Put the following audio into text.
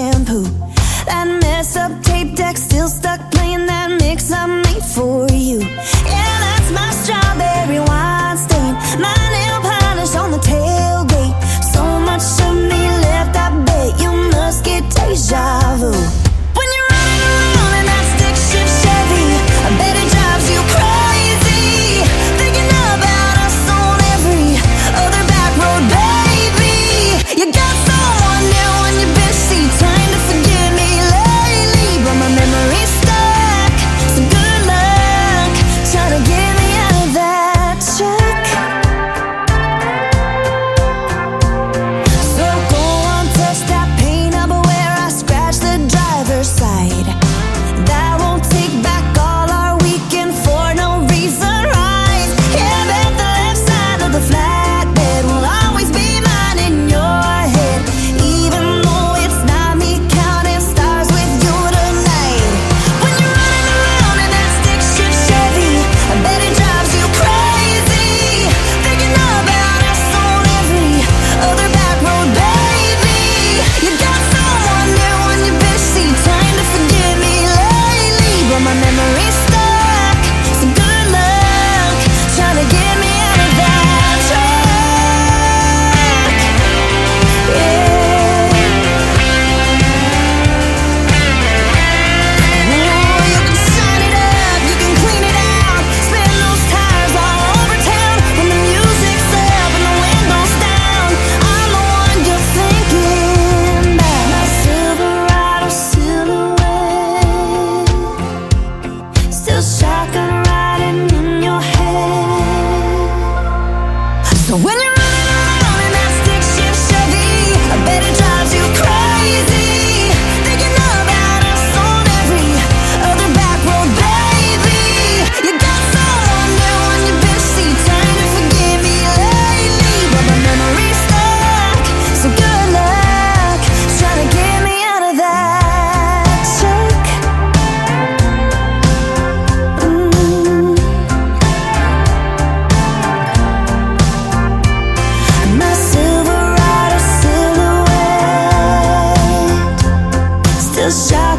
shampoo. That messed up tape deck still stuck playing that mix I made for you. Yeah, that's my strawberry wine stain, my nail polish on the tailgate. So much of me left, I bet you must get deja vu. When you're running around in that stick shift Chevy, I bet it drives you crazy, thinking about us on every other back road, baby. You got someone new on your bitch seat, trying to forget me lately, but my memory's stuck. So good luck trying to get me out of that check. So go on, touch that paint up where I scratched the driver's side. That won't take back all our weekend for no reason, right? Yeah, bet the left side of the flatbed will always be mine in your head, even though it's not me counting stars with you tonight. When you're running around in that stick shift Chevy, I bet it drives you crazy, thinking about us on every other back road, baby. You got someone new on your bitch seat, trying to forget me lately, but my memory's stuck. So good luck trying to get me out of that track. Yeah. Oh, you can shine it up, you can clean it out, spin those tires all over town. When the music's up and the window's down, I'm the one you're thinking about. My Silverado silhouette, still shotgun riding in your head. So when you're running around in that stick shift Chevy, I bet it drives you crazy, thinking about us on every other back road, baby. You got someone new on your bitch seat, trying to forget me lately, but my memory's stuck. So good luck trying to get me out of that check. My Silverado silhouette, still shot